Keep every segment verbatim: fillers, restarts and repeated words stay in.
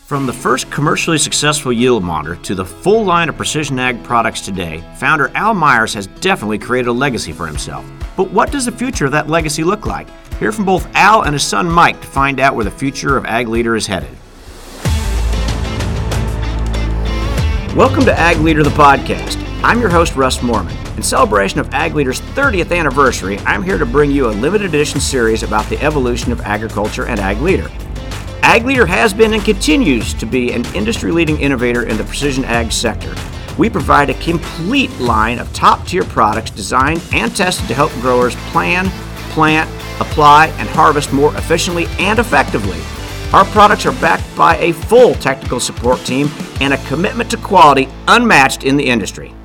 From the first commercially successful yield monitor to the full line of precision ag products today, founder Al Myers has definitely created a legacy for himself. But what does the future of that legacy look like? Hear from both Al and his son Mike to find out where the future of Ag Leader is headed. Welcome to Ag Leader, the podcast. I'm your host, Russ Mormon. In celebration of Ag Leader's thirtieth anniversary, I'm here to bring you a limited edition series about the evolution of agriculture and Ag Leader. Ag Leader has been and continues to be an industry-leading innovator in the precision ag sector. We provide a complete line of top-tier products designed and tested to help growers plan, plant, apply, and harvest more efficiently and effectively. Our products are backed by a full technical support team and a commitment to quality unmatched in the industry.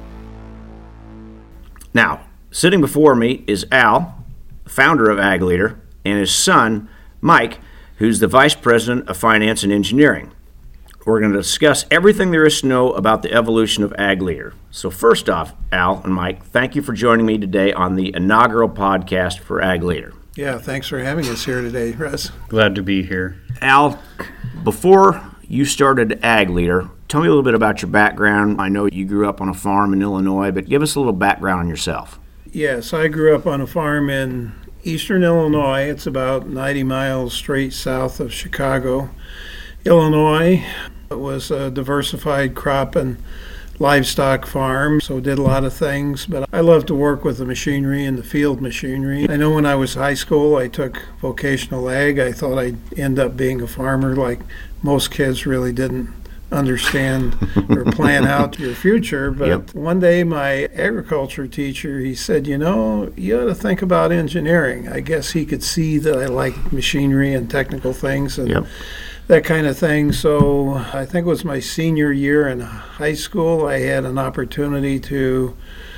Now, sitting before me is Al, founder of Ag Leader, and his son, Mike, who's the Vice President of Finance and Engineering. We're going to discuss everything there is to know about the evolution of Ag Leader. So first off, Al and Mike, thank you for joining me today on the inaugural podcast for Ag Leader. Yeah, thanks for having us here today, Russ. Glad to be here. Al, before you started Ag Leader, tell me a little bit about your background. I know you grew up on a farm in Illinois, but give us a little background on yourself. Yes, I grew up on a farm in eastern Illinois. It's about ninety miles straight south of Chicago, Illinois. It was a diversified crop and livestock farm, so did a lot of things. But I love to work with the machinery and the field machinery. I know when I was high school, I took vocational ag. I thought I'd end up being a farmer, like most kids really didn't understand or plan out your future. But yep. One day my agriculture teacher, he said, you know, you ought to think about engineering. I guess he could see that I like machinery and technical things and yep. that kind of thing. So I think it was my senior year in high school, I had an opportunity to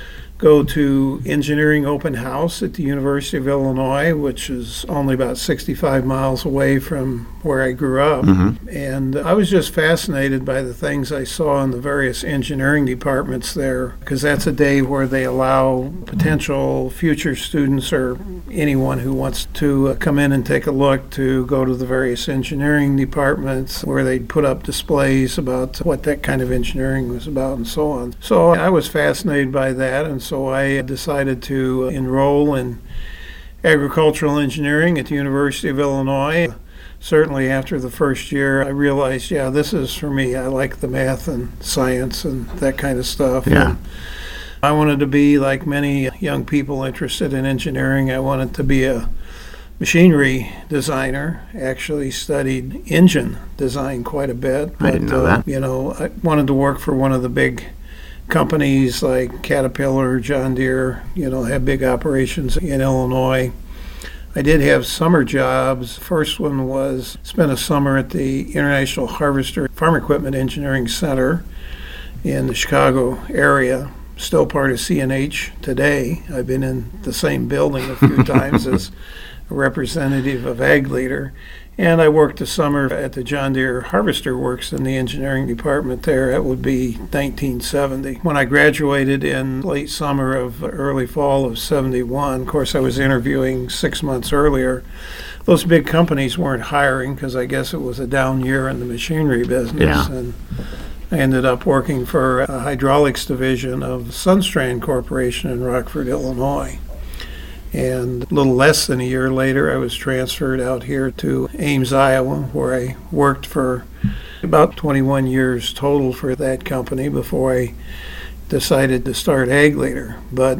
go to engineering open house at the University of Illinois, which is only about sixty-five miles away from where I grew up. Mm-hmm. And I was just fascinated by the things I saw in the various engineering departments there, because that's a day where they allow potential future students or anyone who wants to come in and take a look to go to the various engineering departments where they put up displays about what that kind of engineering was about and so on. So I was fascinated by that, and so I decided to enroll in agricultural engineering at the University of Illinois. Certainly after the first year, I realized, yeah, this is for me. I like the math and science and that kind of stuff. Yeah. And I wanted to be like many young people interested in engineering. I wanted to be a machinery designer. Actually studied engine design quite a bit. I didn't know uh, that. You know, I wanted to work for one of the big companies like Caterpillar, John Deere, you know, have big operations in Illinois. I did have summer jobs. First one was spent a summer at the International Harvester Farm Equipment Engineering Center in the Chicago area, still part of C N H today. I've been in the same building a few times as a representative of Ag Leader. And I worked a summer at the John Deere Harvester Works in the engineering department there. That would be nineteen seventy. When I graduated in late summer of early fall of seventy-one, of course I was interviewing six months earlier. Those big companies weren't hiring because I guess it was a down year in the machinery business. Yeah. And I ended up working for a hydraulics division of Sunstrand Corporation in Rockford, Illinois. And a little less than a year later, I was transferred out here to Ames, Iowa, where I worked for about twenty-one years total for that company before I decided to start Ag Leader. But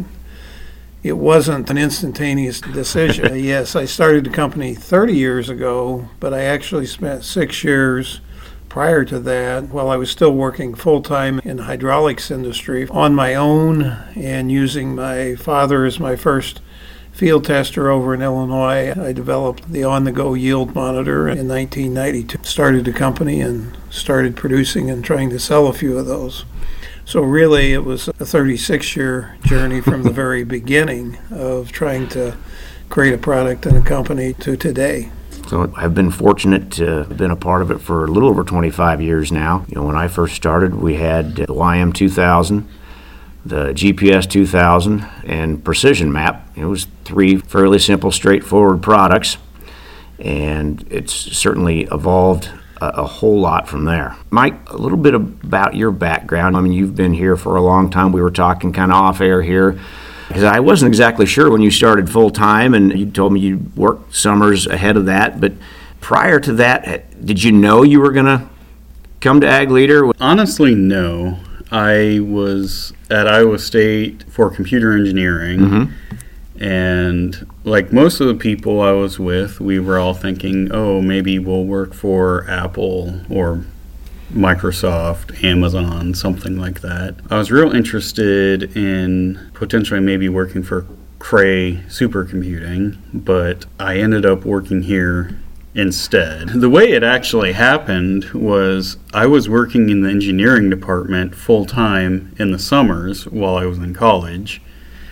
it wasn't an instantaneous decision. Yes, I started the company thirty years ago, but I actually spent six years prior to that, while I was still working full-time in the hydraulics industry on my own and using my father as my first field tester over in Illinois. I developed the on-the-go yield monitor in nineteen ninety-two. Started the company and started producing and trying to sell a few of those. So really it was a thirty-six year journey from the very beginning of trying to create a product and a company to today. So I've been fortunate to have been a part of it for a little over twenty-five years now. You know, when I first started, we had the Y M two thousand, the G P S two thousand, and Precision Map. It was three fairly simple, straightforward products, and it's certainly evolved a, a whole lot from there. Mike, a little bit about your background. I mean, you've been here for a long time. We were talking kind of off air here, because I wasn't exactly sure when you started full-time, and you told me you worked summers ahead of that. But prior to that, did you know you were going to come to Ag Leader? Honestly, no. I was at Iowa State for computer engineering, mm-hmm. and like most of the people I was with, we were all thinking, oh, maybe we'll work for Apple or Microsoft, Amazon, something like that. I was real interested in potentially maybe working for Cray Supercomputing, but I ended up working here instead. The way it actually happened was I was working in the engineering department full-time in the summers while I was in college,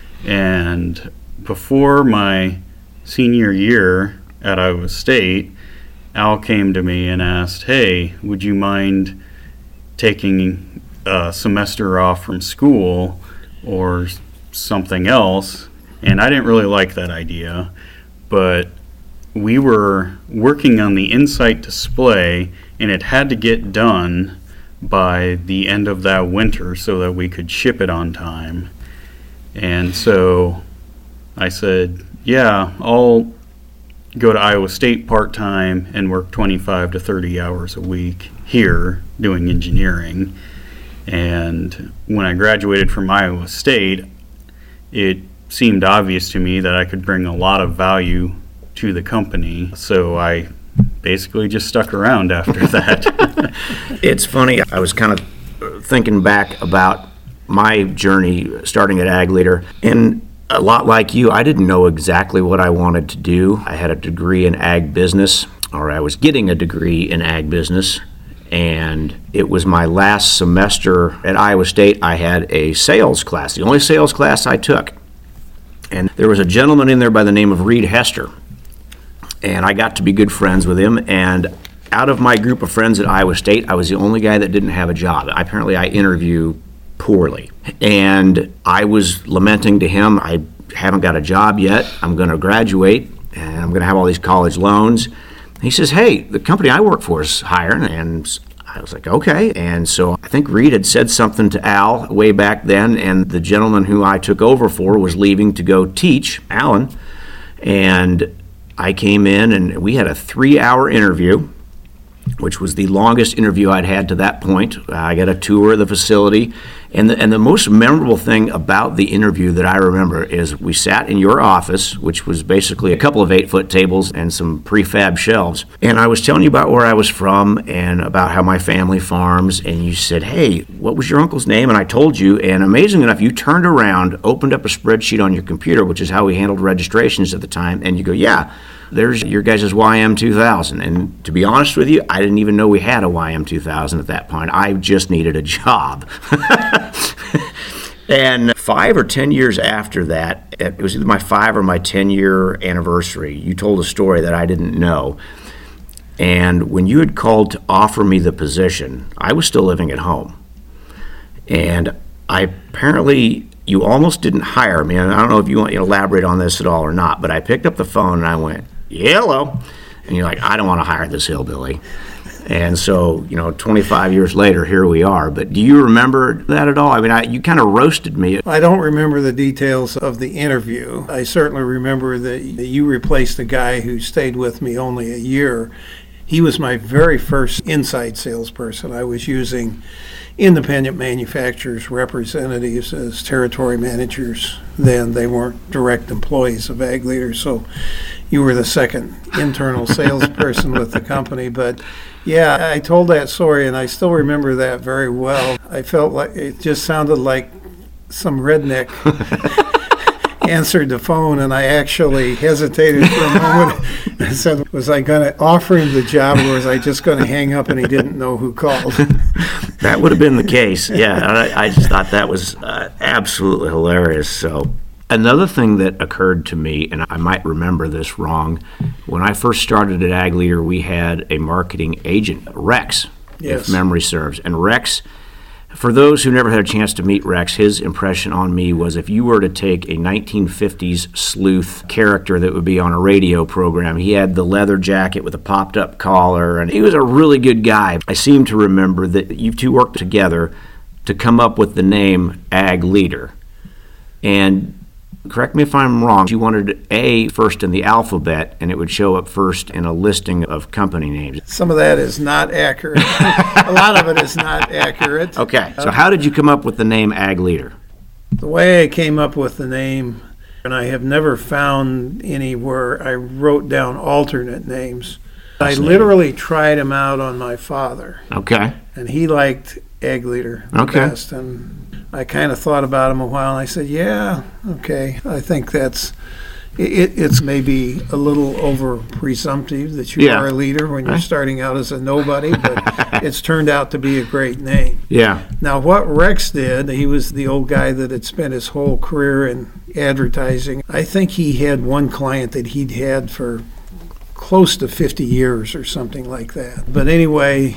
and before my senior year at Iowa State, Al came to me and asked, hey, would you mind taking a semester off from school or something else? And I didn't really like that idea, but we were working on the Insight display, and it had to get done by the end of that winter so that we could ship it on time. And so I said, yeah, I'll go to Iowa State part-time and work twenty-five to thirty hours a week here doing engineering. And when I graduated from Iowa State, it seemed obvious to me that I could bring a lot of value to the company, so I basically just stuck around after that. It's funny, I was kind of thinking back about my journey starting at Ag Leader, and a lot like you, I didn't know exactly what I wanted to do. I had a degree in ag business, or I was getting a degree in ag business, and it was my last semester at Iowa State. I had a sales class, the only sales class I took, and there was a gentleman in there by the name of Reed Hester. And I got to be good friends with him, and out of my group of friends at Iowa State, I was the only guy that didn't have a job. Apparently, I interview poorly, and I was lamenting to him, I haven't got a job yet, I'm going to graduate, and I'm going to have all these college loans. He says, hey, the company I work for is hiring, and I was like, okay. And so I think Reed had said something to Al way back then, and the gentleman who I took over for was leaving to go teach, Alan, and I came in and we had a three-hour interview, which was the longest interview I'd had to that point. Uh, I got a tour of the facility, and the, and the most memorable thing about the interview that I remember is we sat in your office, which was basically a couple of eight-foot tables and some prefab shelves, and I was telling you about where I was from and about how my family farms, and you said, hey, what was your uncle's name? And I told you, and amazing enough, you turned around, opened up a spreadsheet on your computer, which is how we handled registrations at the time, and you go, yeah, there's your guys' Y M two thousand. And to be honest with you, I didn't even know we had a Y M two thousand at that point. I just needed a job. And five or ten years after that, it was either my five or my ten-year anniversary, you told a story that I didn't know. And when you had called to offer me the position, I was still living at home. And I apparently, you almost didn't hire me. And I don't know if you want to elaborate on this at all or not, but I picked up the phone and I went, yeah, hello. And you're like, I don't want to hire this hillbilly. And so, you know, twenty-five years later, here we are. But do you remember that at all? I mean, I, you kind of roasted me. I don't remember the details of the interview. I certainly remember that you replaced a guy who stayed with me only a year. He was my very first inside salesperson. I was using independent manufacturers' representatives as territory managers then. They weren't direct employees of Ag Leader, so you were the second internal salesperson with the company. But yeah, I told that story, and I still remember that very well. I felt like it just sounded like some redneck answered the phone, and I actually hesitated for a moment. I said, was I going to offer him the job, or was I just going to hang up and he didn't know who called? That would have been the case, yeah. I, I just thought that was uh, absolutely hilarious. So another thing that occurred to me, and I might remember this wrong, when I first started at Ag Leader, we had a marketing agent, Rex, yes. if memory serves. And Rex For those who never had a chance to meet Rex, his impression on me was if you were to take a nineteen fifties sleuth character that would be on a radio program, he had the leather jacket with a popped-up collar, and he was a really good guy. I seem to remember that you two worked together to come up with the name Ag Leader. And correct me if I'm wrong, you wanted A first in the alphabet, and it would show up first in a listing of company names. Some of that is not accurate. A lot of it is not accurate. Okay, so how did you come up with the name Ag Leader? The way I came up with the name, and I have never found anywhere I wrote down alternate names. I literally tried them out on my father. Okay. And he liked Ag Leader the Okay. best. And I kind of thought about him a while, and I said, yeah, okay, I think that's, it, it's maybe a little over presumptive that you Yeah. are a leader when you're Right. starting out as a nobody, but it's turned out to be a great name. Yeah. Now, what Rex did, he was the old guy that had spent his whole career in advertising. I think he had one client that he'd had for close to fifty years or something like that. But anyway,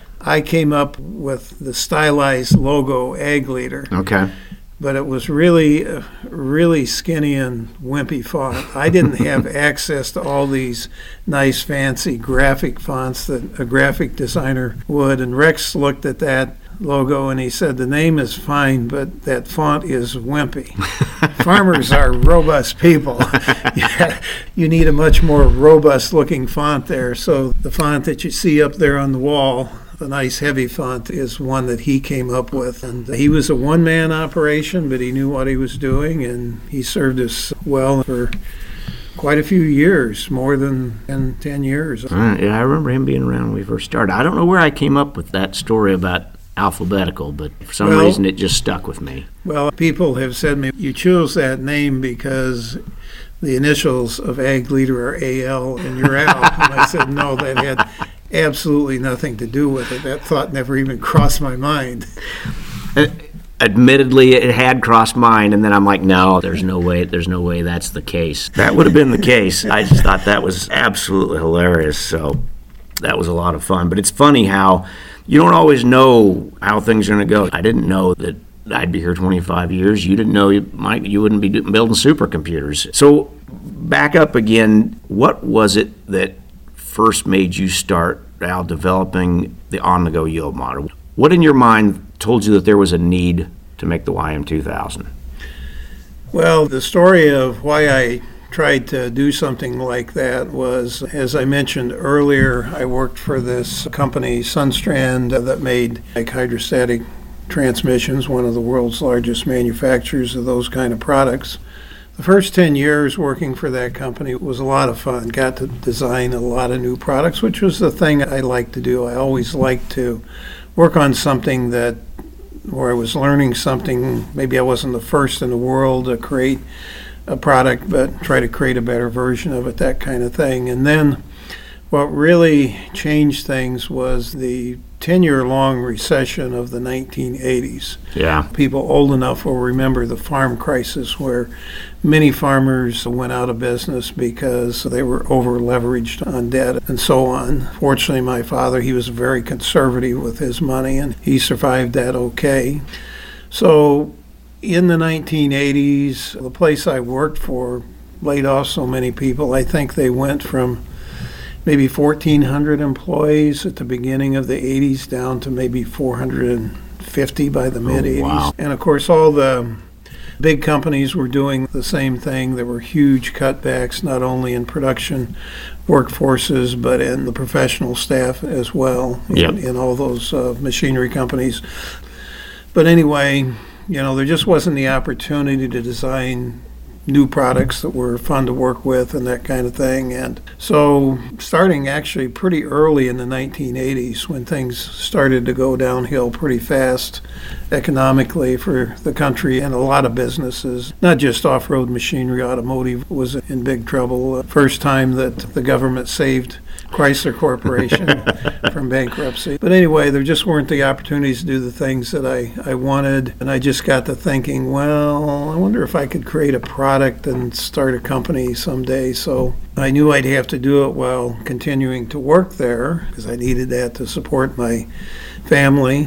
I came up with the stylized logo, Ag Leader, Okay. but it was really, uh, really skinny and wimpy font. I didn't have access to all these nice, fancy graphic fonts that a graphic designer would. And Rex looked at that logo and he said, the name is fine, but that font is wimpy. Farmers are robust people. Yeah, you need a much more robust looking font there. So the font that you see up there on the wall, the nice heavy font, is one that he came up with. And he was a one-man operation, but he knew what he was doing, and he served us well for quite a few years, more than ten, ten years. All right, yeah, I remember him being around when we first started. I don't know where I came up with that story about alphabetical, but for some Well- reason it just stuck with me. Well, people have said to me, you chose that name because the initials of Ag Leader are A L and you're Al. And I said, no, that had absolutely nothing to do with it. That thought never even crossed my mind. Uh, Admittedly, it had crossed mine, and then I'm like, no, there's no way, there's no way that's the case. That would have been the case. I just thought that was absolutely hilarious, so that was a lot of fun. But it's funny how you don't always know how things are going to go. I didn't know that I'd be here twenty-five years. You didn't know you might you wouldn't be do- building supercomputers. So back up again, what was it that first made you start out developing the on-the-go yield model? What in your mind told you that there was a need to make the Y M two thousand? Well, the story of why I tried to do something like that was, as I mentioned earlier, I worked for this company, Sunstrand, that made like hydrostatic transmissions, one of the world's largest manufacturers of those kind of products. The first ten years working for that company was a lot of fun. Got to design a lot of new products, which was the thing I liked to do. I always liked to work on something that where I was learning something. Maybe I wasn't the first in the world to create a product, but try to create a better version of it, that kind of thing. And then what really changed things was the ten-year-long recession of the nineteen eighties. Yeah. People old enough will remember the farm crisis, where many farmers went out of business because they were over-leveraged on debt and so on. Fortunately, my father, he was very conservative with his money, and he survived that okay. So in the nineteen eighties, the place I worked for laid off so many people. I think they went from maybe fourteen hundred employees at the beginning of the eighties down to maybe four hundred fifty by the mid-eighties. wow. And of course, all the big companies were doing the same thing. There were huge cutbacks, not only in production workforces, but in the professional staff as well, in, Yep. in all those uh, machinery companies. But anyway, you know, there just wasn't the opportunity to design new products that were fun to work with and that kind of thing. And so starting actually pretty early in the nineteen eighties, when things started to go downhill pretty fast economically for the country and a lot of businesses, not just off-road machinery, automotive was in big trouble. First time that the government saved Chrysler Corporation from bankruptcy. But anyway, there just weren't the opportunities to do the things that I, I wanted. And I just got to thinking, well, I wonder if I could create a product and start a company someday. So I knew I'd have to do it while continuing to work there, because I needed that to support my family.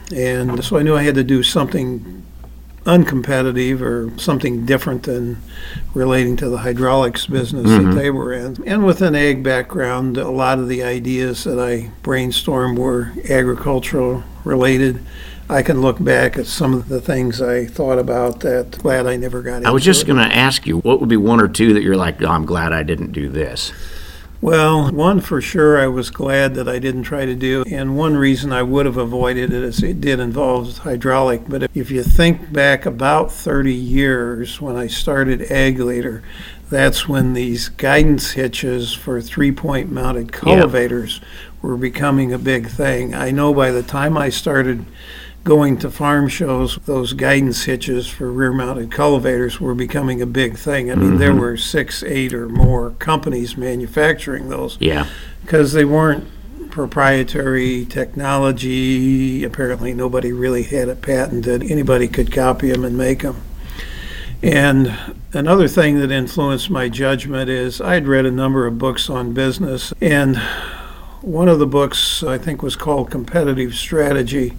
And so I knew I had to do something uncompetitive or something different than relating to the hydraulics business Mhm. that they were in. And with an ag background, a lot of the ideas that I brainstormed were agricultural related. I can look back at some of the things I thought about that glad I never got into. I was just it. going to ask you, what would be one or two that you're like, oh, I'm glad I didn't do this? Well, one for sure I was glad that I didn't try to do, and one reason I would have avoided it is it did involve hydraulic. But if you think back about thirty years when I started Ag Leader, that's when these guidance hitches for three-point mounted cultivators were becoming a big thing. I know by the time I started going to farm shows, those guidance hitches for rear-mounted cultivators were becoming a big thing. I mean, there were six, eight or more companies manufacturing those Yeah. because they weren't proprietary technology. Apparently, nobody really had it patented. Anybody could copy them and make them. And another thing that influenced my judgment is I'd read a number of books on business, and one of the books I think was called Competitive Strategy.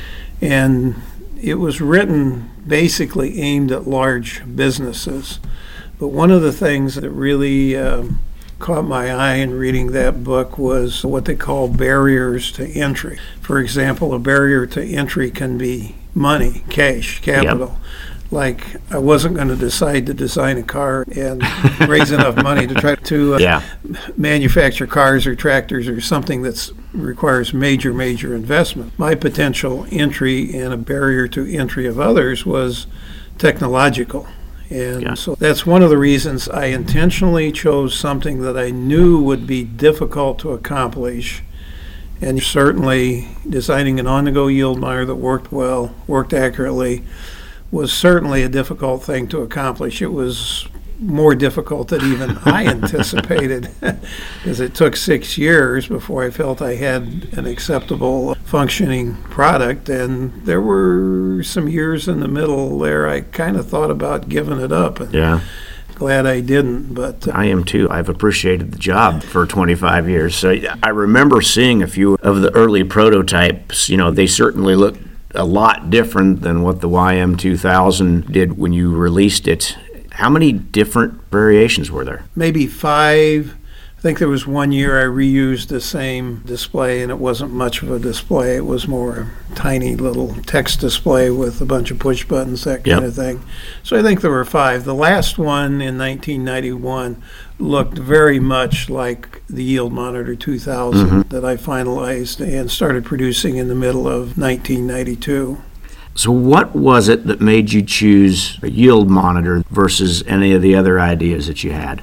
And it was written basically aimed at large businesses. But one of the things that really um, caught my eye in reading that book was what they call barriers to entry. For example, a barrier to entry can be money, cash, capital. Like, I wasn't going to decide to design a car and raise enough money to try to uh, Yeah. manufacture cars or tractors or something that requires major, major investment. My potential entry and a barrier to entry of others was technological. And Yeah. so that's one of the reasons I intentionally chose something that I knew would be difficult to accomplish. And certainly designing an on-the-go yield monitor that worked well, worked accurately, was certainly a difficult thing to accomplish. It was more difficult than even I anticipated, because it took six years before I felt I had an acceptable functioning product, and there were some years in the middle there I kind of thought about giving it up, and Yeah. glad I didn't. But uh, I am too. I've appreciated the job for twenty-five years. So I remember seeing a few of the early prototypes. You know, they certainly look a lot different than what the Y M two thousand did when you released it. How many different variations were there? maybe five. I think there was one year I reused the same display, and it wasn't much of a display. It was more a tiny little text display with a bunch of push buttons, that kind Yep. of thing. So I think there were five. The last one in nineteen ninety-one looked very much like the Yield Monitor two thousand Mhm. that I finalized and started producing in the middle of nineteen ninety-two. So what was it that made you choose a yield monitor versus any of the other ideas that you had?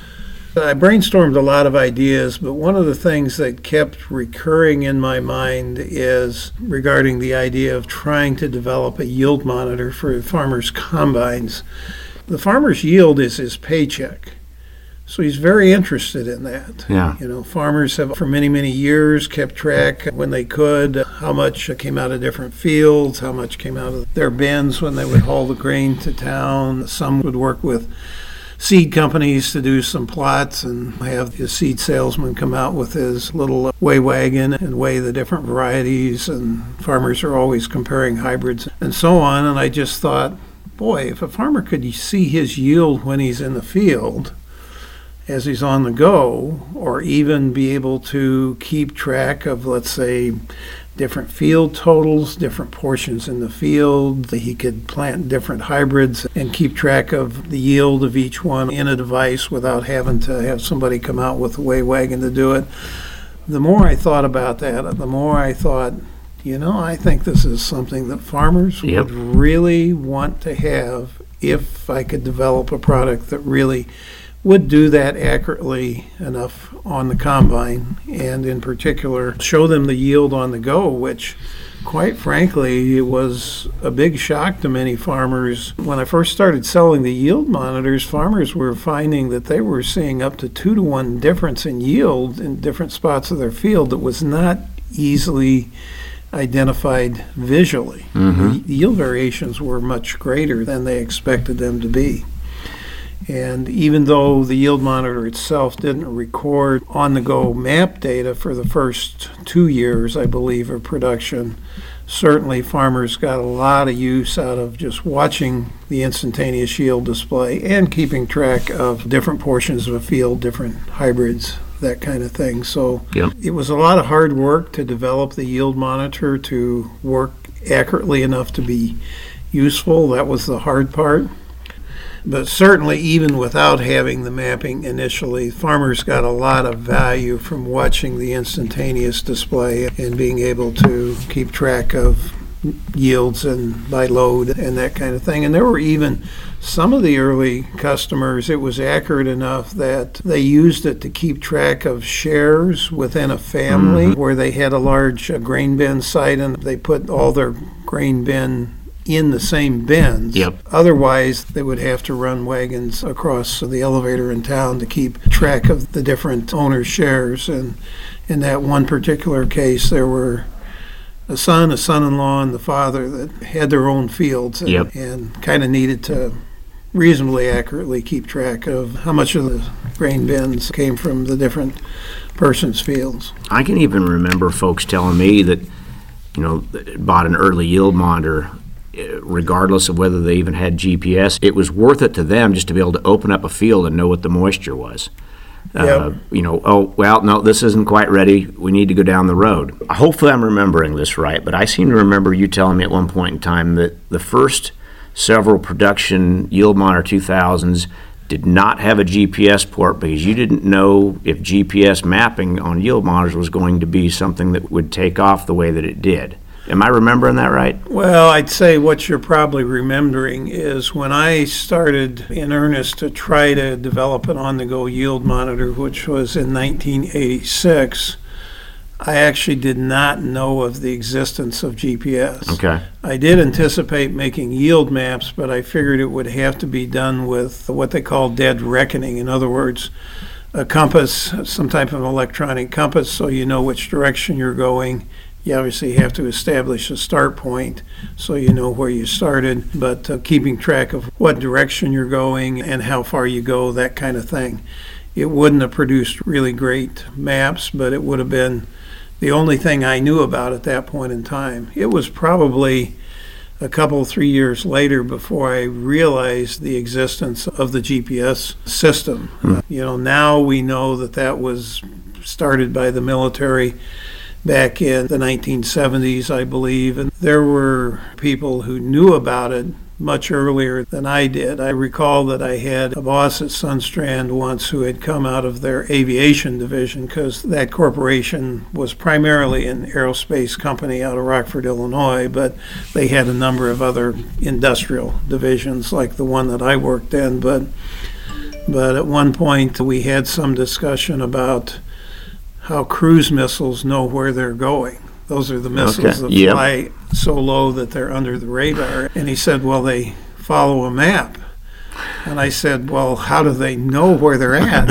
I brainstormed a lot of ideas, but one of the things that kept recurring in my mind is regarding the idea of trying to develop a yield monitor for farmers' combines. The farmer's yield is his paycheck, so he's very interested in that. Yeah. You know, farmers have for many, many years kept track when they could how much came out of different fields, how much came out of their bins when they would haul the grain to town. Some would work with seed companies to do some plots and have the seed salesman come out with his little weigh wagon and weigh the different varieties, and farmers are always comparing hybrids and so on. And I just thought, boy, if a farmer could see his yield when he's in the field as he's on the go, or even be able to keep track of, let's say, different field totals, different portions in the field. He could plant different hybrids and keep track of the yield of each one in a device without having to have somebody come out with a weigh wagon to do it. The more I thought about that, the more I thought, you know, I think this is something that farmers Yep. would really want to have if I could develop a product that really would do that accurately enough on the combine, and in particular show them the yield on the go, which quite frankly was a big shock to many farmers. When I first started selling the yield monitors, farmers were finding that they were seeing up to two to one difference in yield in different spots of their field that was not easily identified visually. Mhm. The yield variations were much greater than they expected them to be. And even though the yield monitor itself didn't record on-the-go map data for the first two years, I believe, of production, certainly farmers got a lot of use out of just watching the instantaneous yield display and keeping track of different portions of a field, different hybrids, that kind of thing. So Yep. it was a lot of hard work to develop the yield monitor to work accurately enough to be useful. That was the hard part. But certainly, even without having the mapping initially, farmers got a lot of value from watching the instantaneous display and being able to keep track of yields and by load and that kind of thing. And there were even some of the early customers, it was accurate enough that they used it to keep track of shares within a family Mhm. where they had a large uh, grain bin site and they put all their grain bin in the same bins. Yep. Otherwise, they would have to run wagons across the elevator in town to keep track of the different owners' shares. And in that one particular case, there were a son, a son-in-law, and the father that had their own fields and, Yep. and kind of needed to reasonably accurately keep track of how much of the grain bins came from the different persons' fields. I can even remember folks telling me that, you know, bought an early yield monitor, eh, regardless of whether they even had G P S. It was worth it to them just to be able to open up a field and know what the moisture was. Uh, Yep. you know, oh, well, no, this isn't quite ready. We need to go down the road. Hopefully I'm remembering this right, but I seem to remember you telling me at one point in time that the first several production yield monitor two thousands did not have a G P S port because you didn't know if G P S mapping on yield monitors was going to be something that would take off the way that it did. Am I remembering that right? Well, I'd say what you're probably remembering is when I started in earnest to try to develop an on-the-go yield monitor, which was in nineteen eighty-six, I actually did not know of the existence of G P S. Okay. I did anticipate making yield maps, but I figured it would have to be done with what they call dead reckoning. In other words, a compass, some type of electronic compass, so you know which direction you're going. You obviously have to establish a start point so you know where you started, but uh, keeping track of what direction you're going and how far you go, that kind of thing. It wouldn't have produced really great maps, but it would have been the only thing I knew about at that point in time. It was probably a couple, three years later before I realized the existence of the G P S system. Hmm. Uh, you know, now we know that that was started by the military back in the nineteen seventies, I believe, and there were people who knew about it much earlier than I did. I recall that I had a boss at Sunstrand once who had come out of their aviation division because that corporation was primarily an aerospace company out of Rockford, Illinois, but they had a number of other industrial divisions like the one that I worked in. But, but at one point we had some discussion about how cruise missiles know where they're going. Those are the missiles Okay. that Yep. fly so low that they're under the radar. And he said, well, they follow a map. And I said, well, how do they know where they're at?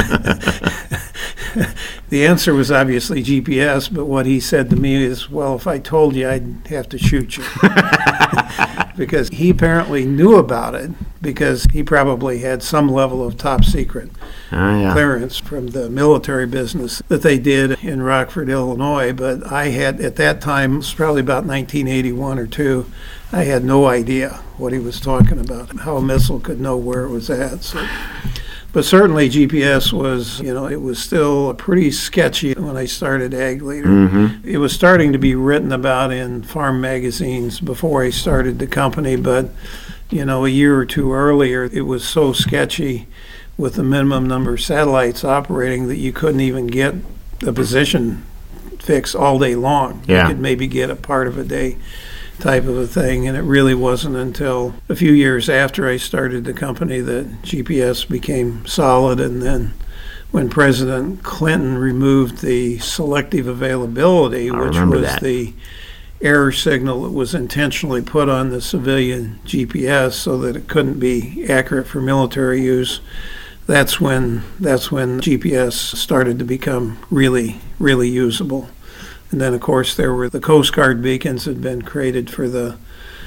The answer was obviously G P S, but what he said to me is, well, if I told you, I'd have to shoot you. Because he apparently knew about it because he probably had some level of top secret Oh, yeah. clearance from the military business that they did in Rockford, Illinois. But I had, at that time, it was probably about nineteen eighty-one or two, I had no idea what he was talking about, how a missile could know where it was at. So, but certainly G P S was, you know, it was still pretty sketchy when I started Ag Leader. Mm-hmm. It was starting to be written about in farm magazines before I started the company, but, you know, a year or two earlier, it was so sketchy with the minimum number of satellites operating that you couldn't even get a position fix all day long. Yeah. You could maybe get a part of a day type of a thing, and it really wasn't until a few years after I started the company that G P S became solid. And then when President Clinton removed the selective availability, I which remember was that. the error signal that was intentionally put on the civilian G P S so that it couldn't be accurate for military use, that's when that's when G P S started to become really, really usable. And then, of course, there were the Coast Guard beacons that had been created for the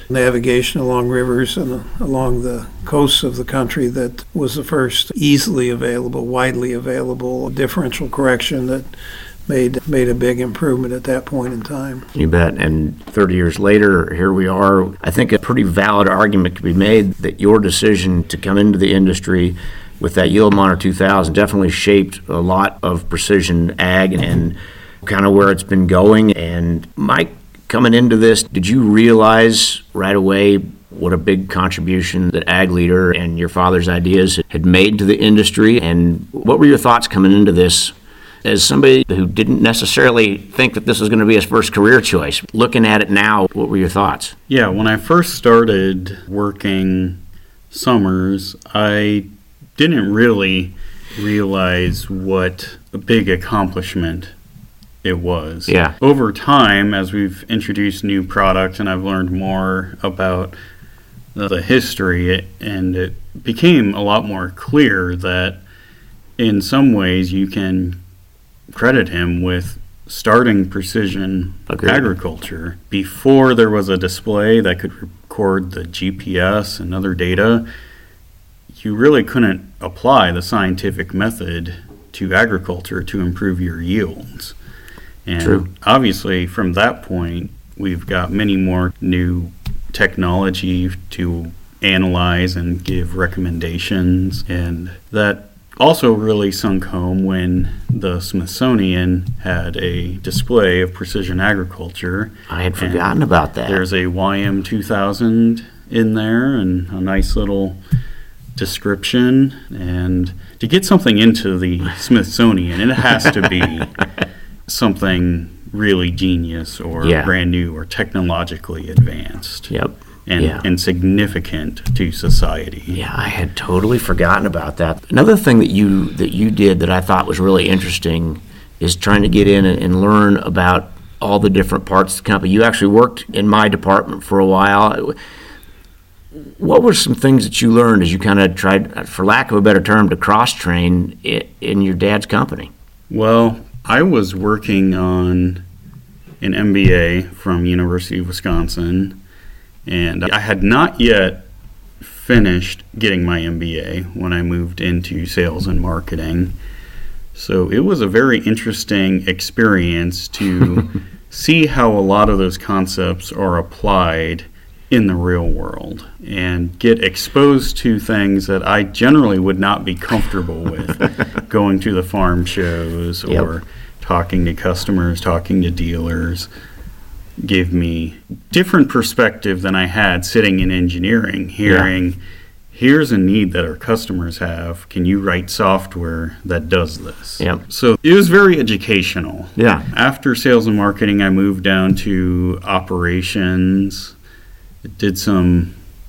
navigation along rivers and along the coasts of the country that was the first easily available, widely available differential correction that made made a big improvement at that point in time. You bet. And thirty years later, here we are. I think a pretty valid argument could be made that your decision to come into the industry with that Yield Monitor two thousand definitely shaped a lot of precision ag and kind of where it's been going. And Mike, coming into this, did you realize right away what a big contribution that Ag Leader and your father's ideas had made to the industry? And what were your thoughts coming into this as somebody who didn't necessarily think that this was going to be his first career choice? Looking at it now, what were your thoughts? Yeah, when I first started working summers, I didn't really realize what a big accomplishment it was. Yeah. Over time, as we've introduced new products and I've learned more about the history, and it became a lot more clear that in some ways you can credit him with starting precision Agreed. agriculture. Before there was a display that could record the G P S and other data, you really couldn't apply the scientific method to agriculture to improve your yields. And True. Obviously, from that point, we've got many more new technology to analyze and give recommendations. And that also really sunk home when the Smithsonian had a display of precision agriculture. I had forgotten about that. There's a Y M two thousand in there and a nice little description. And to get something into the Smithsonian, it has to be something really genius or Yeah. brand new or technologically advanced. Yep. And, Yeah. and significant to society. Yeah, I had totally forgotten about that. Another thing that you that you did that I thought was really interesting is trying to get in and, and learn about all the different parts of the company. You actually worked in my department for a while. What were some things that you learned as you kind of tried, for lack of a better term, to cross-train in your dad's company? Well, I was working on an M B A from University of Wisconsin, and I had not yet finished getting my M B A when I moved into sales and marketing. So it was a very interesting experience to see how a lot of those concepts are applied in the real world and get exposed to things that I generally would not be comfortable with, going to the farm shows or Yep. talking to customers, talking to dealers. Gave me different perspective than I had sitting in engineering, hearing, yeah. here's a need that our customers have. Can you write software that does this? Yep. So it was very educational. Yeah. After sales and marketing, I moved down to operations. Did some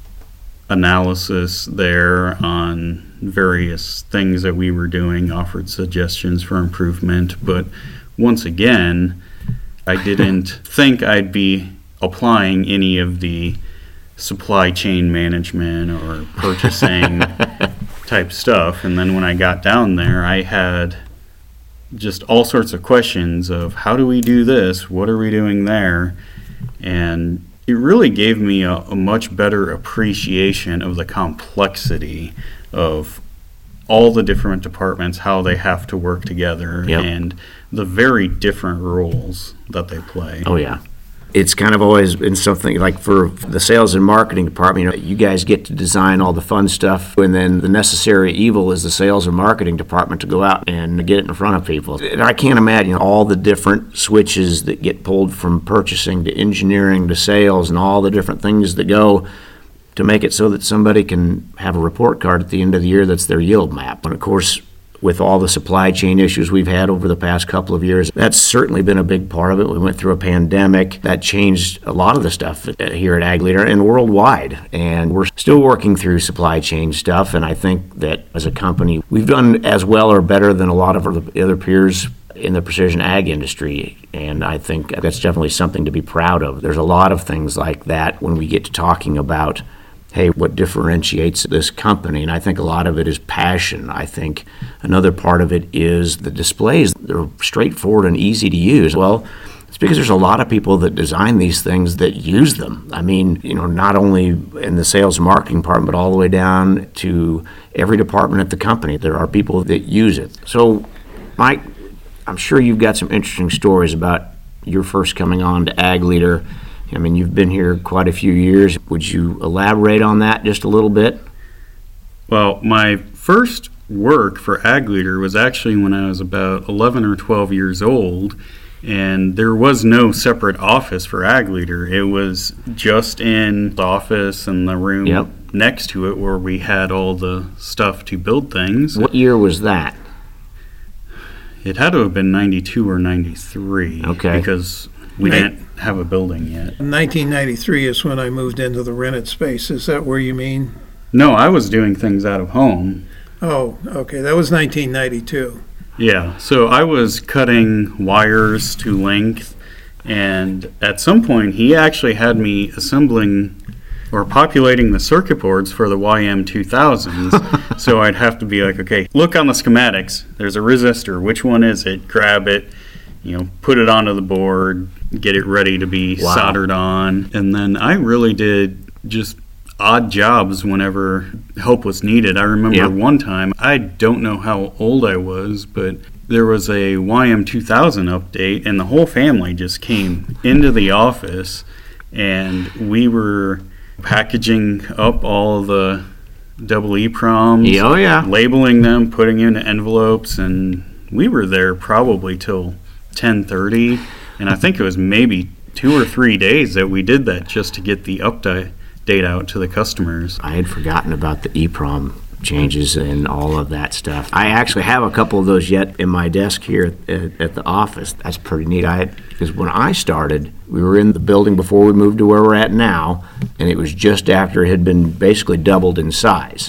analysis there on various things that we were doing, offered suggestions for improvement. But once again, I didn't think I'd be applying any of the supply chain management or purchasing type stuff. And then when I got down there, I had just all sorts of questions of how do we do this? What are we doing there? And it really gave me a, a much better appreciation of the complexity of all the different departments, how they have to work together, yep. and the very different roles that they play. Oh, yeah. It's kind of always been something like for the sales and marketing department, you know, you guys get to design all the fun stuff, and then the necessary evil is the sales and marketing department to go out and get it in front of people. And I can't imagine all the different switches that get pulled from purchasing to engineering to sales and all the different things that go to make it so that somebody can have a report card at the end of the year that's their yield map. And of course, with all the supply chain issues we've had over the past couple of years, that's certainly been a big part of it. We went through a pandemic that changed a lot of the stuff here at Ag Leader and worldwide. And we're still working through supply chain stuff. And I think that as a company, we've done as well or better than a lot of our other peers in the precision ag industry. And I think that's definitely something to be proud of. There's a lot of things like that when we get to talking about, hey, what differentiates this company? And I think a lot of it is passion. I think another part of it is the displays. They're straightforward and easy to use. Well, It's because there's a lot of people that design these things that use them. I mean, you know, not only in the sales and marketing department, but all the way down to every department at the company. There are people that use it. So, Mike, I'm sure you've got some interesting stories about your first coming on to Ag Leader. I mean, you've been here quite a few years. Would you elaborate on that just a little bit? Well, my first work for Ag Leader was actually when I was about eleven or twelve years old, and there was no separate office for Ag Leader. It was just in the office and the room Yep. next to it where we had all the stuff to build things. What year was that? It had to have been ninety-two or ninety-three. Okay. Because we Right. didn't have a building yet. nineteen ninety-three is when I moved into the rented space. Is that where you mean? No, I was doing things out of home. Oh, okay. That was nineteen ninety-two. Yeah, so I was cutting wires to length, and at some point he actually had me assembling or populating the circuit boards for the Y M two thousands. So I'd have to be like, okay, look on the schematics. There's a resistor. Which one is it? Grab it, you know, put it onto the board, get it ready to be Wow. soldered on. And then I really did just odd jobs whenever help was needed. I remember Yeah. one time, I don't know how old I was, but there was a Y M two thousand update, and the whole family just came into the office, and we were packaging up all the double E PROMs, Yeah, oh, yeah. labeling them, putting in envelopes, and we were there probably till ten thirty, and I think it was maybe two or three days that we did that just to get the update date out to the customers. I had forgotten about the E PROM changes and all of that stuff. I actually have a couple of those yet in my desk here at, at the office. That's pretty neat. I had, because when I started, we were in the building before we moved to where we're at now, and it was just after it had been basically doubled in size.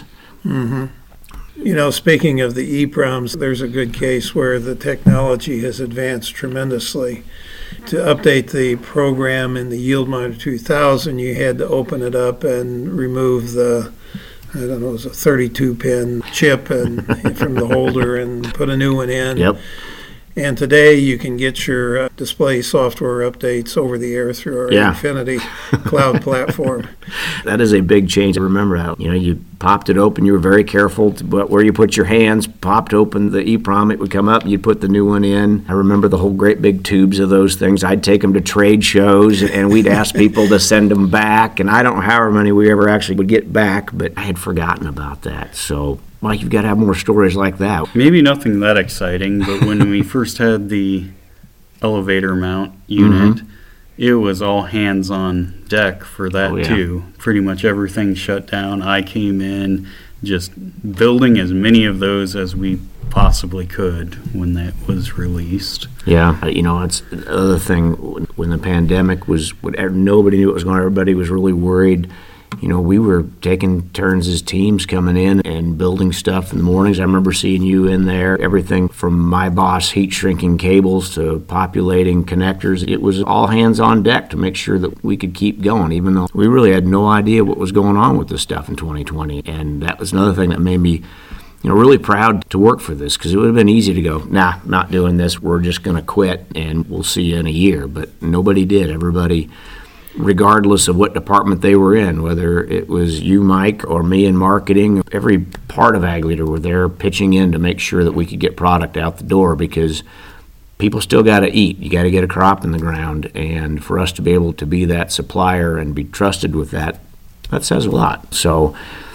You know, speaking of the E PROMs, there's a good case where the technology has advanced tremendously. To update the program in the Yield Monitor two thousand, you had to open it up and remove the, I don't know, it was a thirty-two pin chip and from the holder and put a new one in. Yep. And today you can get your uh, display software updates over the air through our Yeah. Infinity cloud platform. That is a big change. I remember how, you know, you popped it open, you were very careful to but where you put your hands, popped open the E PROM, it would come up, you'd put the new one in. I remember the whole great big tubes of those things. I'd take them to trade shows, and we'd ask people to send them back, and I don't know how many we ever actually would get back, but I had forgotten about that. So, Mike, you've got to have more stories like that. Maybe nothing that exciting, but when we first had the elevator mount unit, it was all hands on deck for that Oh, yeah. too. Pretty much everything shut down. I came in just building as many of those as we possibly could when that was released. Yeah, uh, you know, it's the other thing, when when the pandemic was, when ev- nobody knew what was going on, everybody was really worried. You know, we were taking turns as teams coming in and building stuff in the mornings. I remember seeing you in there, everything from my boss heat shrinking cables to populating connectors. It was all hands on deck to make sure that we could keep going, even though we really had no idea what was going on with this stuff in twenty twenty. And that was another thing that made me, you know, really proud to work for this, because it would have been easy to go, nah, not doing this, we're just going to quit and we'll see you in a year. But nobody did. Everybody, regardless of what department they were in, whether it was you, Mike, or me in marketing, every part of Ag Leader were there pitching in to make sure that we could get product out the door, because people still got to eat. You got to get a crop in the ground. And for us to be able to be that supplier and be trusted with that, that says a lot. So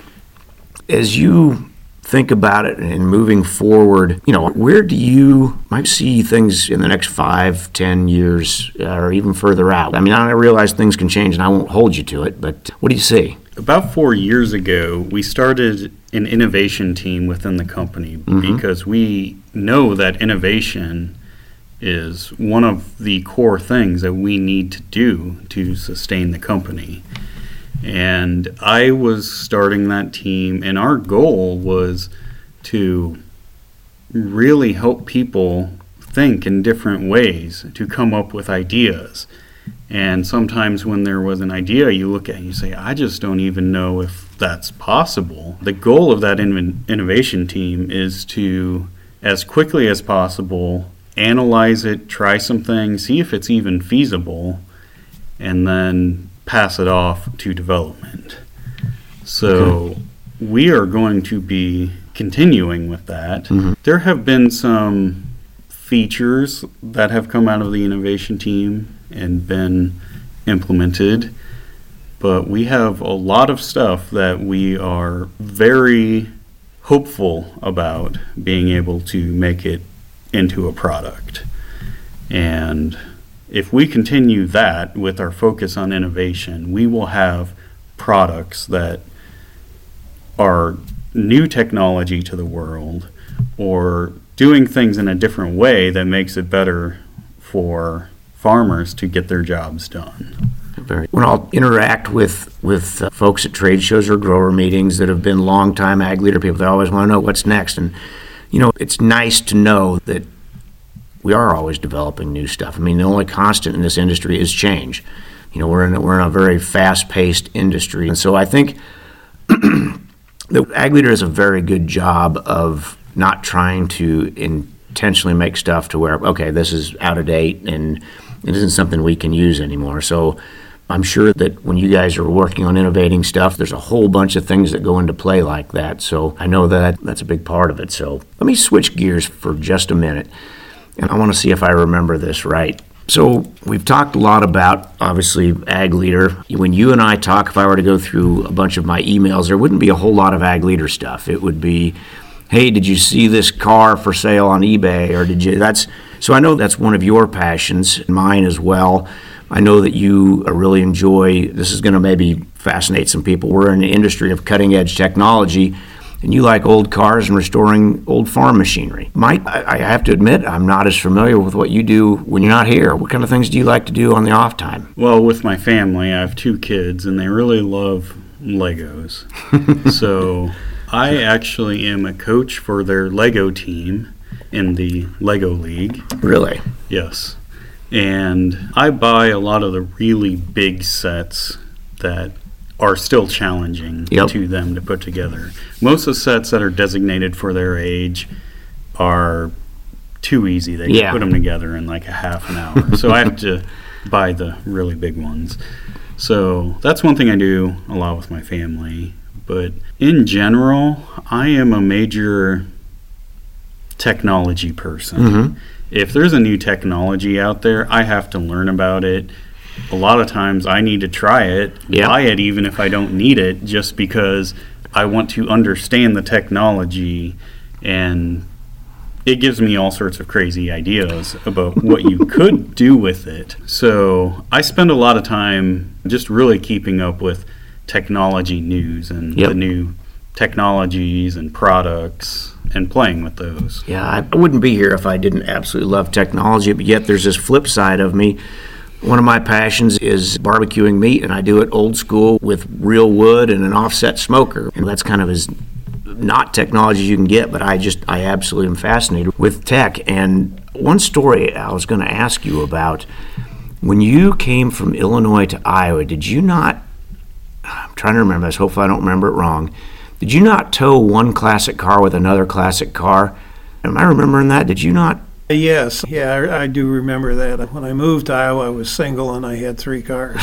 as you think about it and moving forward, you know, where do you might see things in the next five, ten years, uh, or even further out? I mean, I realize things can change and I won't hold you to it, but what do you see? About four years ago, we started an innovation team within the company because we know that innovation is one of the core things that we need to do to sustain the company. And I was starting that team, and our goal was to really help people think in different ways, to come up with ideas. And sometimes when there was an idea, you look at it and you say, I just don't even know if that's possible. The goal of that in- innovation team is to, as quickly as possible, analyze it, try some things, see if it's even feasible, and then pass it off to development. So okay. we are going to be continuing with that. Mm-hmm. There have been some features that have come out of the innovation team and been implemented, but we have a lot of stuff that we are very hopeful about being able to make it into a product. And if we continue that with our focus on innovation, we will have products that are new technology to the world or doing things in a different way that makes it better for farmers to get their jobs done. Very. When I'll interact with, with uh, folks at trade shows or grower meetings that have been long-time ag leader people, they always want to know what's next. And, you know, it's nice to know that we are always developing new stuff. I mean, the only constant in this industry is change. You know, we're in a, we're in a very fast-paced industry. And so I think the ag leader does a very good job of not trying to intentionally make stuff to where, okay, this is out of date and it isn't something we can use anymore. So I'm sure that when you guys are working on innovating stuff, there's a whole bunch of things that go into play like that. So I know that that's a big part of it. So let me switch gears for just a minute. And I want to see if I remember this right. So we've talked a lot about, obviously, Ag Leader. When you and I talk, if I were to go through a bunch of my emails, there wouldn't be a whole lot of Ag Leader stuff. It would be, hey, did you see this car for sale on eBay? Or did you, that's, so I know that's one of your passions, mine as well. I know that you really enjoy, this is going to maybe fascinate some people. We're in the industry of cutting edge technology, and you like old cars and restoring old farm machinery. Mike, I, I have to admit, I'm not as familiar with what you do when you're not here. What kind of things do you like to do on the off time? Well, with my family, I have two kids, and they really love Legos. So I actually am a coach for their Lego team in the Lego League. Really? Yes. And I buy a lot of the really big sets that are still challenging yep. to them to put together. Most of the sets that are designated for their age are too easy. They yeah. can put them together in like a half an hour. So I have to buy the really big ones. So that's one thing I do a lot with my family. But in general, I am a major technology person. Mm-hmm. If there's a new technology out there, I have to learn about it. A lot of times I need to try it, yep. buy it even if I don't need it, just because I want to understand the technology, and it gives me all sorts of crazy ideas about what you could do with it. So I spend a lot of time just really keeping up with technology news and yep. the new technologies and products and playing with those. Yeah, I wouldn't be here if I didn't absolutely love technology, but yet there's this flip side of me. One of my passions is barbecuing meat, and I do it old school with real wood and an offset smoker. And that's kind of as not technology as you can get, but I just, I absolutely am fascinated with tech. And one story I was going to ask you about, when you came from Illinois to Iowa, did you not, I'm trying to remember this, hopefully I don't remember it wrong, did you not tow one classic car with another classic car? Am I remembering that? Did you not? Yes, yeah, I, I do remember that. When I moved to Iowa, I was single and I had three cars.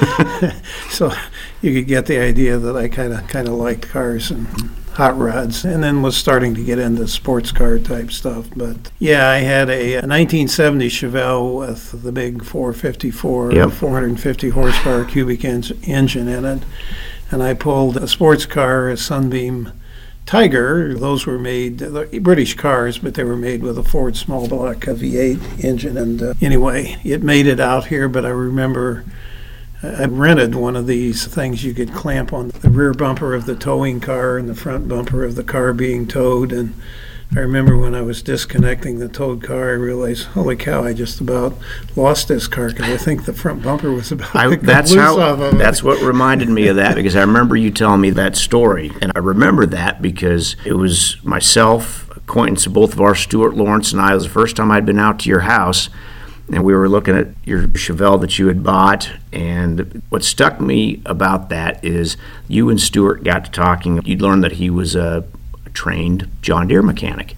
So you could get the idea that I kind of kind of liked cars and hot rods, and then was starting to get into sports car type stuff. But yeah, I had a, a nineteen seventy Chevelle with the big four fifty-four, yep. four hundred fifty horsepower cubic en- engine in it, and I pulled a sports car, a Sunbeam Tiger. Those were made, uh, British cars, but they were made with a Ford small block V eight engine. And uh, anyway, it made it out here, but I remember I rented one of these things you could clamp on the rear bumper of the towing car and the front bumper of the car being towed. And I remember when I was disconnecting the towed car, I realized, holy cow, I just about lost this car because I think the front bumper was about I, to come that's loose how, off of it. That's what reminded me of that, because I remember you telling me that story. And I remember that because it was myself, acquaintance of both of our, Stuart Lawrence and I. It was the first time I'd been out to your house, and we were looking at your Chevelle that you had bought. And what struck me about that is you and Stuart got to talking. You'd learned that he was a trained John Deere mechanic.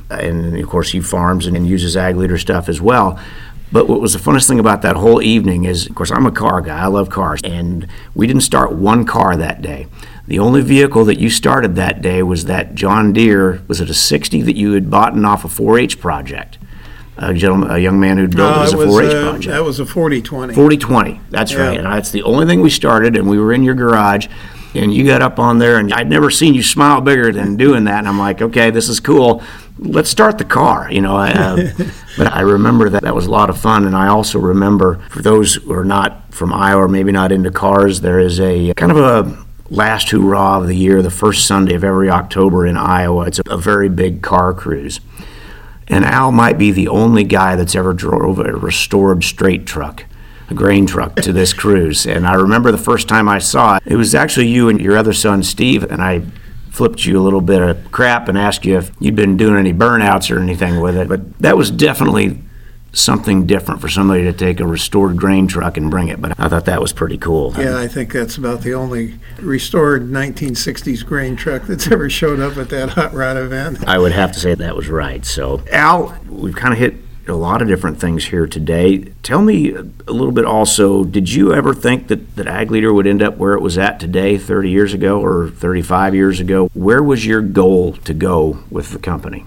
and of course he farms and uses Ag Leader stuff as well. But what was the funnest thing about that whole evening is, of course, I'm a car guy. I love cars. And we didn't start one car that day. The only vehicle that you started that day was that John Deere, was it a sixty that you had bought off a four H project? A gentleman, a young man who built No, it as a it was four H a- project. That was a forty twenty. forty twenty, that's Yeah. right. And that's the only thing we started, and we were in your garage, and you got up on there, and I'd never seen you smile bigger than doing that. And I'm like, okay, this is cool. Let's start the car, you know. Uh, but I remember that that was a lot of fun, and I also remember, for those who are not from Iowa or maybe not into cars, there is a kind of a last hoorah of the year, the first Sunday of every October in Iowa. It's a, a very big car cruise. And Al might be the only guy that's ever drove a restored straight truck, a grain truck, to this cruise. And I remember the first time I saw it, it was actually you and your other son, Steve, and I flipped you a little bit of crap and asked you if you'd been doing any burnouts or anything with it. But that was definitely something different for somebody to take a restored grain truck and bring it. But I thought that was pretty cool. Yeah, I think that's about the only restored nineteen sixties grain truck that's ever showed up at that hot rod event. I would have to say that was right. So, Al, we've kind of hit a lot of different things here today. Tell me a little bit also, did you ever think that, that Ag Leader would end up where it was at today thirty years ago or thirty-five years ago? Where was your goal to go with the company?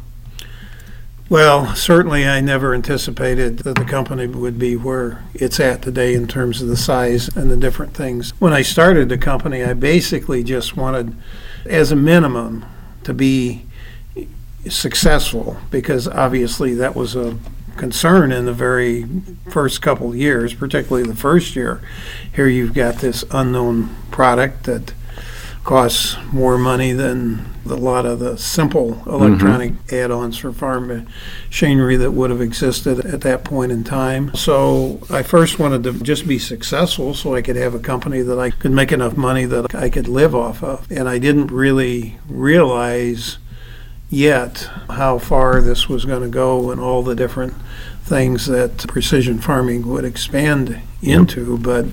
Well, certainly I never anticipated that the company would be where it's at today in terms of the size and the different things. When I started the company, I basically just wanted, as a minimum, to be successful, because obviously that was a concern in the very first couple of years, particularly the first year. Here you've got this unknown product that costs more money than a lot of the simple electronic mm-hmm. add-ons for farm machinery that would have existed at that point in time. So I first wanted to just be successful so I could have a company that I could make enough money that I could live off of. And I didn't really realize yet how far this was going to go and all the different things that precision farming would expand into. But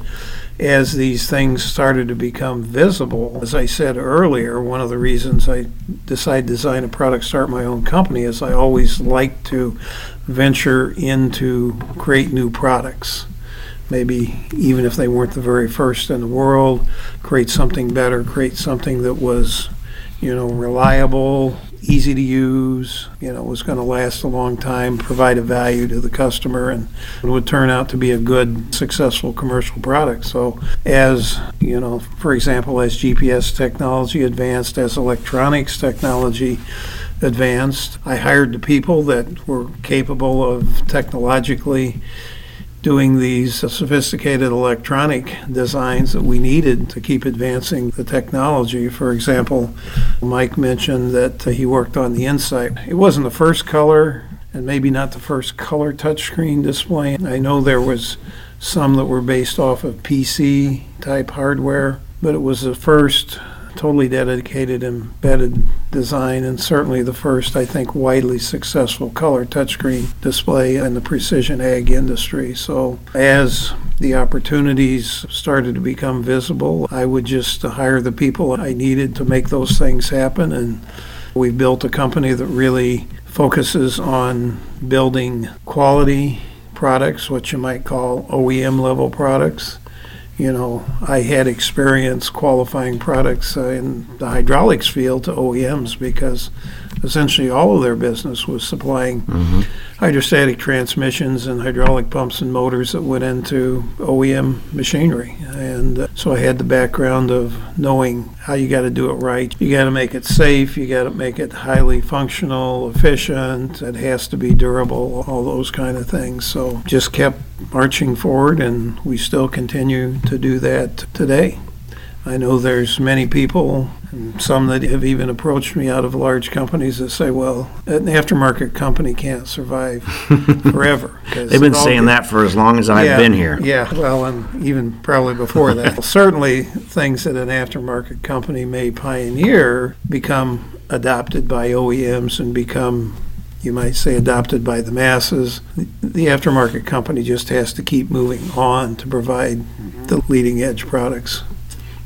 as these things started to become visible, as I said earlier, one of the reasons I decided to design a product, start my own company, is I always like to venture into create new products. Maybe even if they weren't the very first in the world, create something better, create something that was, you know, reliable, easy to use, you know, was going to last a long time, provide a value to the customer, and it would turn out to be a good, successful commercial product. So as, you know, for example, as G P S technology advanced, as electronics technology advanced, I hired the people that were capable of technologically doing these sophisticated electronic designs that we needed to keep advancing the technology. For example, Mike mentioned that he worked on the Insight. It wasn't the first color, and maybe not the first color touchscreen display. I know there was some that were based off of P C type hardware, but it was the first totally dedicated embedded design, and certainly the first, I think, widely successful color touchscreen display in the precision ag industry. So as the opportunities started to become visible, I would just hire the people I needed to make those things happen, and we built a company that really focuses on building quality products, what you might call O E M level products. You know, I had experience qualifying products uh, in the hydraulics field to O E Ms, because essentially all of their business was supplying mm-hmm. hydrostatic transmissions and hydraulic pumps and motors that went into O E M machinery. And uh, so I had the background of knowing how you got to do it right. You got to make it safe, you got to make it highly functional, efficient, it has to be durable, all those kind of things. So just kept marching forward, and we still continue to do that today. I know there's many people, and some that have even approached me out of large companies that say, well, an aftermarket company can't survive forever. They've been saying that for as long as I've yeah, been here. Yeah, well, and even probably before that. Certainly, things that an aftermarket company may pioneer become adopted by O E Ms and become, you might say, adopted by the masses. The aftermarket company just has to keep moving on to provide the leading edge products.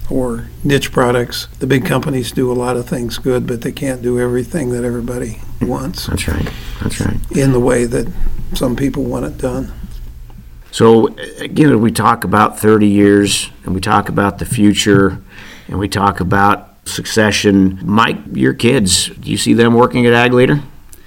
or niche products. The big companies do a lot of things good, but they can't do everything that everybody wants. That's right. That's right. In the way that some people want it done. So, again, we talk about thirty years, and we talk about the future, and we talk about succession. Mike, your kids, do you see them working at Ag Leader?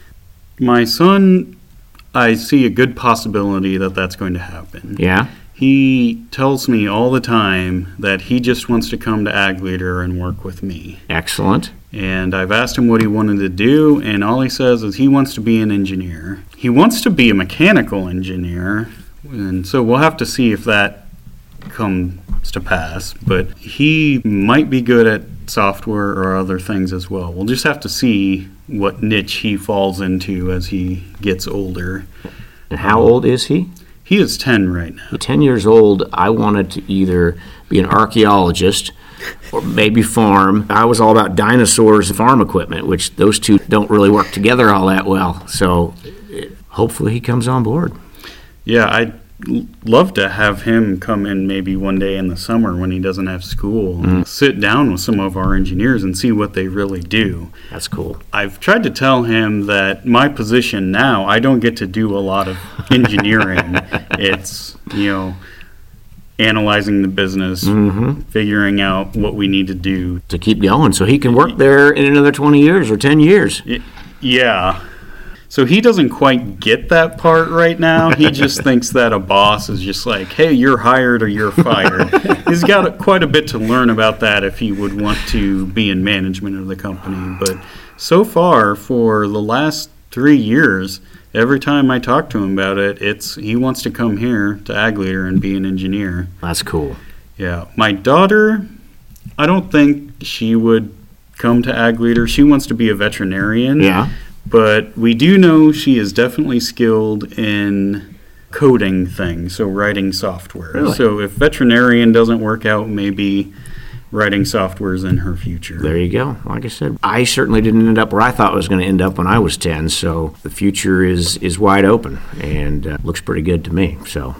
My son, I see a good possibility that that's going to happen. Yeah? He tells me all the time that he just wants to come to Ag Leader and work with me. Excellent. And I've asked him what he wanted to do, and all he says is he wants to be an engineer. He wants to be a mechanical engineer, and so we'll have to see if that comes to pass. But he might be good at software or other things as well. We'll just have to see what niche he falls into as he gets older. And how old is he? He is ten right now. At ten years old, I wanted to either be an archaeologist or maybe farm. I was all about dinosaurs and farm equipment, which those two don't really work together all that well. So hopefully he comes on board. Yeah, I'd love to have him come in maybe one day in the summer when he doesn't have school, mm-hmm. and sit down with some of our engineers and see what they really do. That's cool. I've tried to tell him that my position now, I don't get to do a lot of engineering. It's, you know, analyzing the business, mm-hmm. figuring out what we need to do. To keep going so he can work there in another twenty years or ten years. Yeah. So he doesn't quite get that part right now. He just thinks that a boss is just like, hey, you're hired or you're fired. He's got a, quite a bit to learn about that if he would want to be in management of the company. But so far, for the last three years, every time I talk to him about it, it's he wants to come here to Ag Leader and be an engineer. That's cool. Yeah. My daughter, I don't think she would come to Ag Leader. She wants to be a veterinarian. Yeah. But we do know she is definitely skilled in coding things, so writing software. Really? So if veterinarian doesn't work out, maybe writing software is in her future. There you go. Like I said, I certainly didn't end up where I thought I was going to end up when I was ten, so the future is, is wide open and uh, looks pretty good to me. So,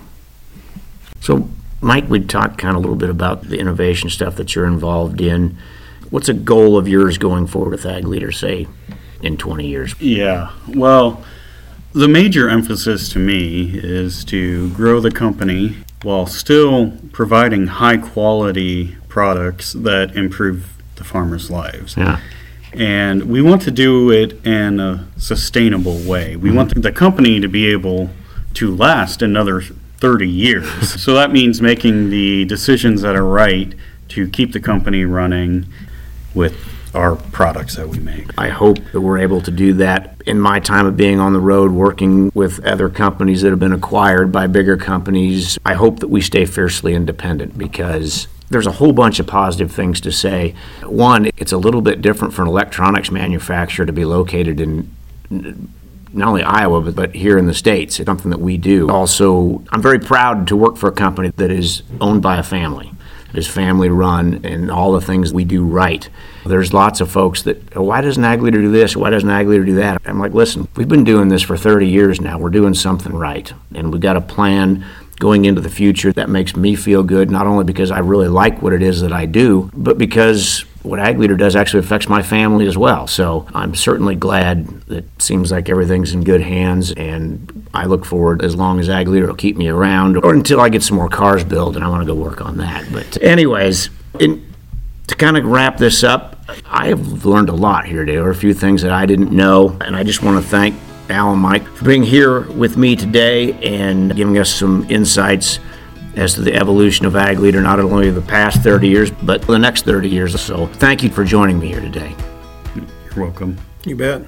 so Mike, we talked kind of a little bit about the innovation stuff that you're involved in. What's a goal of yours going forward with Ag Leader, say, in twenty years? Yeah, well, the major emphasis to me is to grow the company while still providing high quality products that improve the farmers' lives. Yeah. And we want to do it in a sustainable way. We mm-hmm. want the company to be able to last another thirty years. So that means making the decisions that are right to keep the company running with our products that we make. I hope that we're able to do that in my time of being on the road, working with other companies that have been acquired by bigger companies. I hope that we stay fiercely independent because there's a whole bunch of positive things to say. One, it's a little bit different for an electronics manufacturer to be located in not only Iowa, but, but here in the States. It's something that we do. Also, I'm very proud to work for a company that is owned by a family. It is family run and all the things we do right. There's lots of folks that, oh, why doesn't Ag Leader do this? Why doesn't Ag Leader do that? I'm like, listen, we've been doing this for thirty years now. We're doing something right. And we've got a plan going into the future that makes me feel good, not only because I really like what it is that I do, but because what Ag Leader does actually affects my family as well. So I'm certainly glad that it seems like everything's in good hands, and I look forward as long as Ag Leader will keep me around or until I get some more cars built, and I want to go work on that. But anyways, in, to kind of wrap this up, I have learned a lot here today. There are a few things that I didn't know, and I just want to thank Al and Mike for being here with me today and giving us some insights as to the evolution of Ag Leader, not only the past thirty years, but the next thirty years. So thank you for joining me here today. You're welcome. You bet.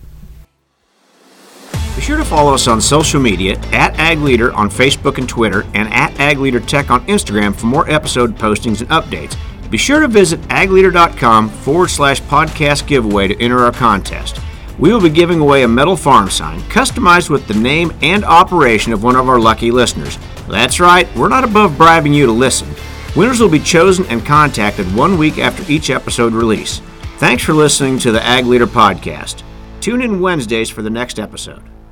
Be sure to follow us on social media at Ag Leader on Facebook and Twitter, and at Ag Leader Tech on Instagram for more episode postings and updates. Be sure to visit agleader.com forward slash podcast giveaway to enter our contest. We will be giving away a metal farm sign customized with the name and operation of one of our lucky listeners. That's right, we're not above bribing you to listen. Winners will be chosen and contacted one week after each episode release. Thanks for listening to the Ag Leader Podcast. Tune in Wednesdays for the next episode.